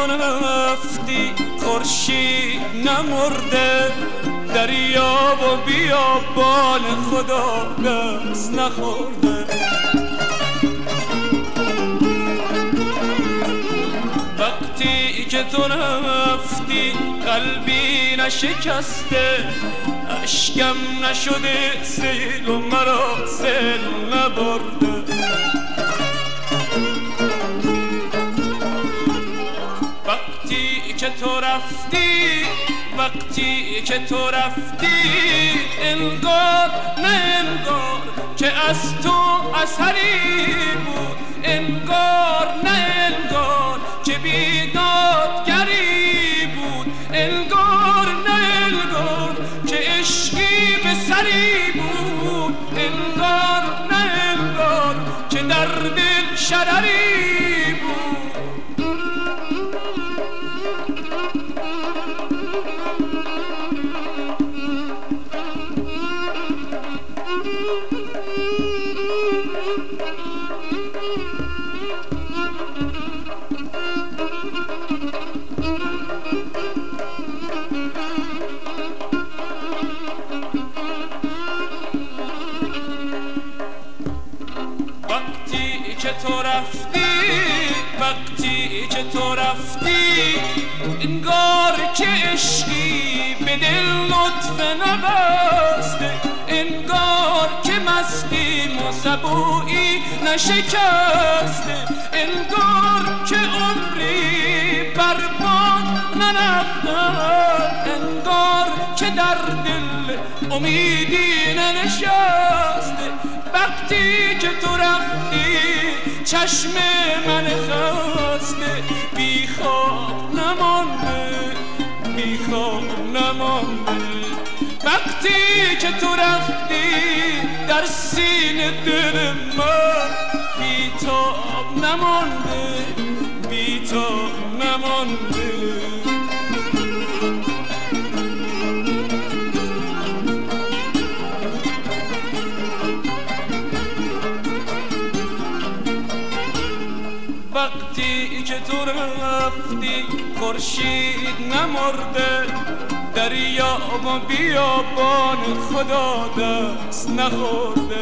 تو رفتی خورشید نمرده، دریا و بیابان خدا دست نخورده. وقتی که تو رفتی قلبی نشکسته، اشکم نشده سیل و مرا سیل نبرده. وقتی که تو رفتی، وقتی که تو رفتی، انگار نه انگار که از تو اثری بود، انگار نه انگار که بیدادگری بود، انگار نه انگار که عشقی به سری بود، انگار نه انگار که در دل شرری بود. وقتی که تو رفتی انگار که عشقی به دل لطفه نبسته، انگار که مستی و سبویی نشکسته، انگار که عمری برباد نرفته، انگار که در دل امیدی ننشسته. وقتی که تو رفتی چشم من خسته بی خواب نمانده، بی خواب نمانده. وقتی که تو رفتی در سینه دل من بی تاب نمانده، بی تاب نمانده. وقتی که تو رفتی خورشید نمرده، دریا و بیابان خدا دست نخورده.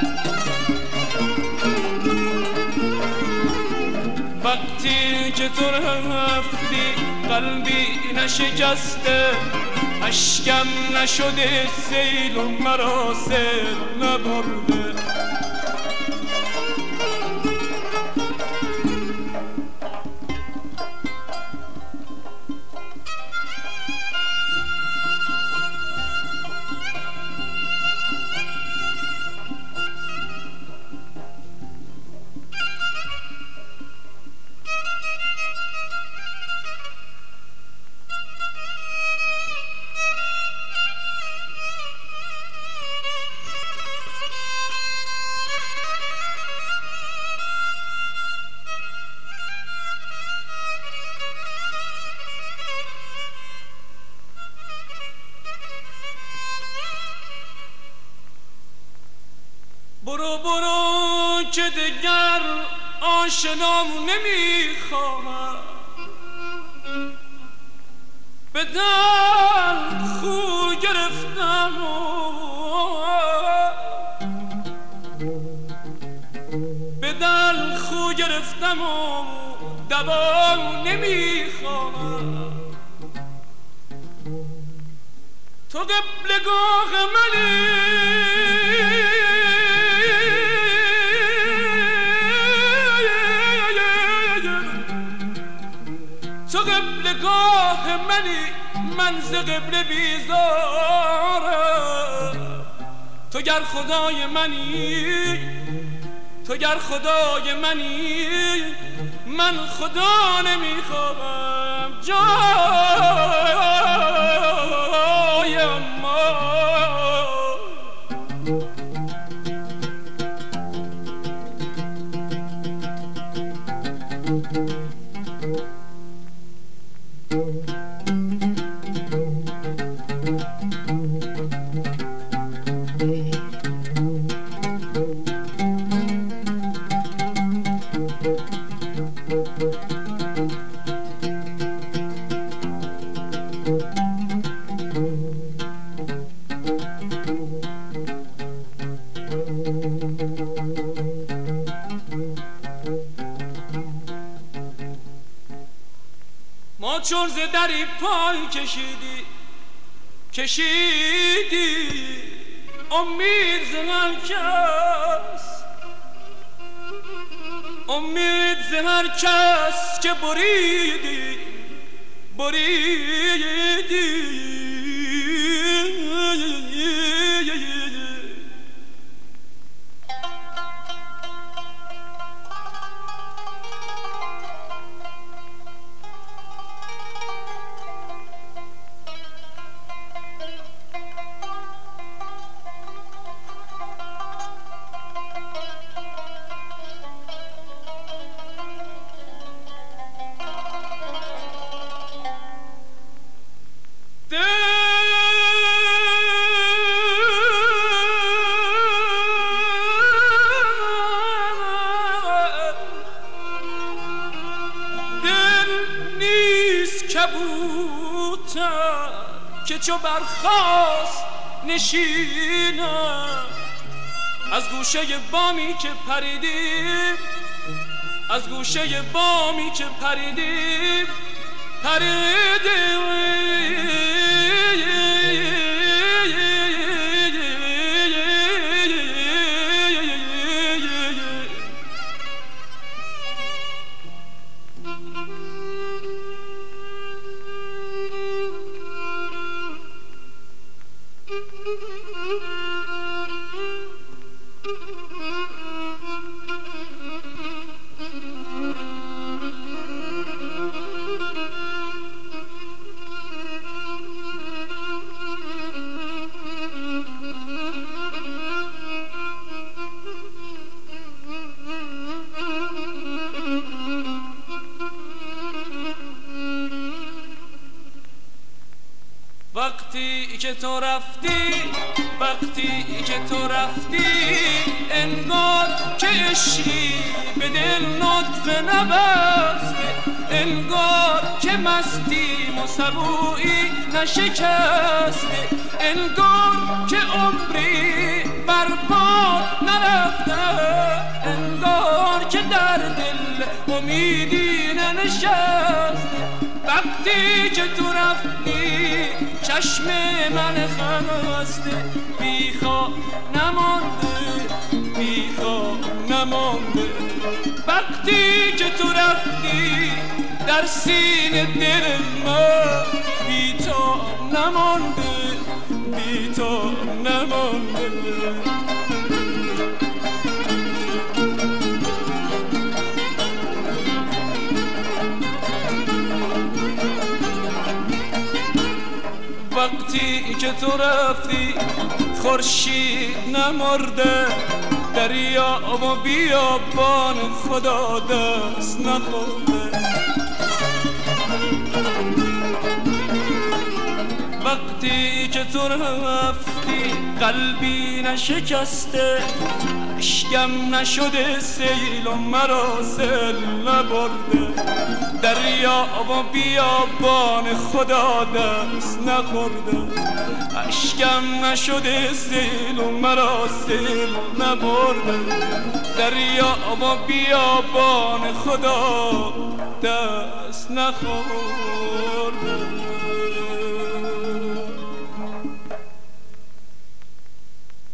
وقتی که تو رفتی قلبی نشکسته، اشکم نشده سیل و مرا سیل نبرده. برو برو که دیگر آشنام نمیخواهم، به دل خو گرفتم به دل خو گرفتم و دوا نمیخواهم. تو قبلگاه منی، تو قبلگاه منی، من ز قبله بیزارم. تو گر خدای منی، تو گر خدای منی، من خدا نمیخواهم جای ما. تو چون ز دری پای کشیدی امید ز هر کس که بریدی کبوتر که چو برخاست نشینم از گوشه بامی که پریدیم وقتی که تو رفتی انگار که عشقی به دل نطفه نبسته، انگار که مستی و سبویی نشکسته، انگار که عمری بر پا نرفته، انگار که در دل امیدی ننشسته. وقتی که تو رفتی چشم من خسته بیخواب نمانده، وقتی که تو رفتی در سینه دل من بی‌تاب نمانده. وقتی که تو رفتی خورشید نمرده، دریا و بیابان خدا دست نخورده. وقتی که تو رفتی قلبی نشکسته، اشکم نشده سیل و مرا سیل نبرده، دریا و بیابان خدا دست نخورده، اشکم نشده سیل و مرا سیل نبرده، دریا و بیابان خدا دست نخورده.